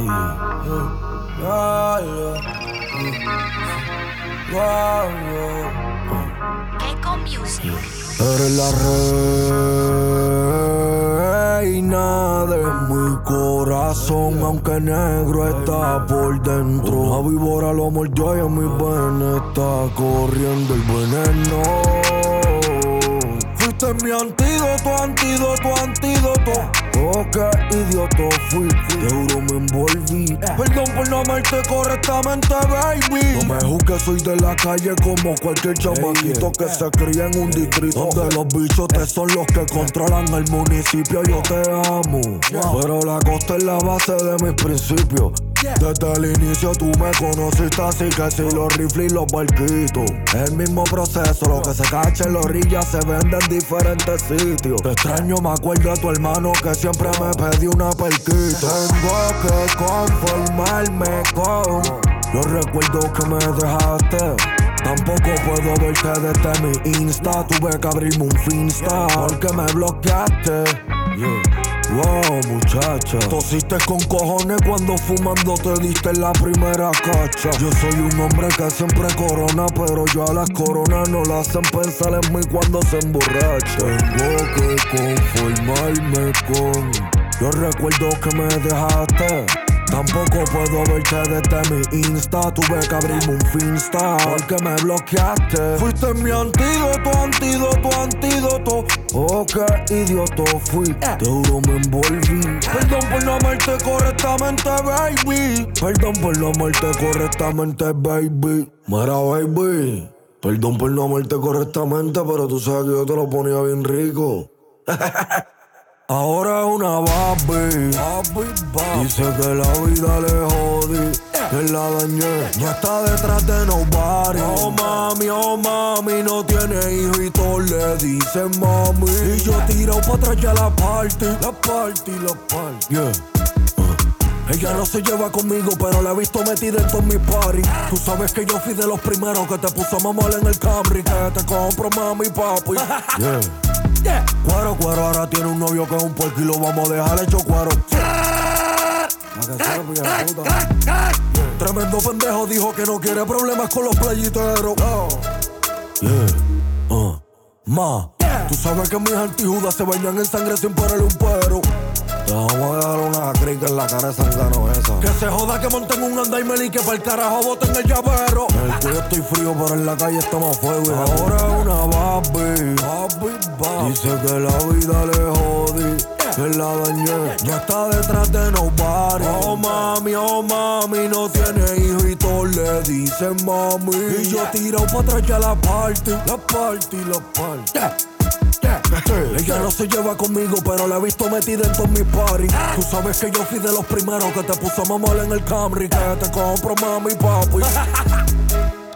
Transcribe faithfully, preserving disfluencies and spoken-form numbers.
Yeah, yeah. Yeah, yeah. Keiko Music. Eres la reina de mi corazón, aunque negro está por dentro. Una víbora lo mordió y en mi venas está corriendo el veneno. Fuiste mi antídoto, antídoto, antídoto. Oh, qué idioto fui, de duro me envolví. Perdón por no amarte correctamente, baby. No me juzgues, soy de la calle como cualquier chamaquito que se cría en un distrito donde los bichos te son los que controlan el municipio. Yo te amo, pero la costa es la base de mis principios. Desde el inicio tú me conociste, así que si los rifles y los barquitos, el mismo proceso, lo que se cacha en la orilla se vende en diferentes sitios. Te extraño, me acuerdo de tu hermano que siempre me pedí una perquita. Tengo que conformarme con los recuerdos que me dejaste. Tampoco puedo verte desde mi Insta, tuve que abrirme un Finsta porque me bloqueaste. Yeah. Wow, muchacha, tosiste con cojones cuando fumando te diste la primera cacha. Yo soy un hombre que siempre corona, pero yo a las coronas no las hacen pensar en mí cuando se emborracha. Tengo que conformarme con los recuerdos que me dejaste. Tampoco puedo verte desde mi Insta, tuve que abrirme un Finsta porque me bloqueaste. Fuiste mi antídoto, antídoto, antídoto. Oh, qué idioto fui, de duro me envolví. Perdón por no amarte correctamente, baby. Perdón por no amarte correctamente, baby. Mira, baby, perdón por no amarte correctamente, pero tú sabes que yo te lo ponía bien rico. Ahora es una Barbie, dice que la vida le jodí, que la dañé, no está detrás de nobody. Oh mami, oh mami, no tiene hijo y todos le dicen mami. Y yo tirado pa' atrás ya la party, la party, la party, yeah. Ella no se lleva conmigo, pero la he visto metida en todos mis parties. Tú sabes que yo fui de los primeros que te puso a mamar en el Camry, que te compro mami, papi. Yeah. Yeah. Cuero, cuero, ahora tiene un novio que es un puerco y lo vamos a dejar hecho cuero. Yeah. Tremendo pendejo, dijo que no quiere problemas con los playiteros. Oh. Yeah. Uh. Ma, yeah. Tú sabes que mis antijudas se bañan en sangre sin ponerle un pero. Te vamos a dejar una crica en la cara de sangano esa. Que se joda que monten un andaimer y que pa'l carajo boten el llavero. En el cuello estoy frío, pero en la calle está más fuego. Y ahora es una Barbie, Barbie. Dice que la vida le jodí, que la dañé, no está detrás de nobody. Oh mami, oh mami, no tiene hijo y todos le dicen mami. Y yo tirado pa' atrás ya la party, la party, la party. Yeah. Yeah. Ella no se lleva conmigo, pero la he visto metida en todos mis parties. Tú sabes que yo fui de los primeros que te puso a mamar en el Camry, que te compro mami, papi.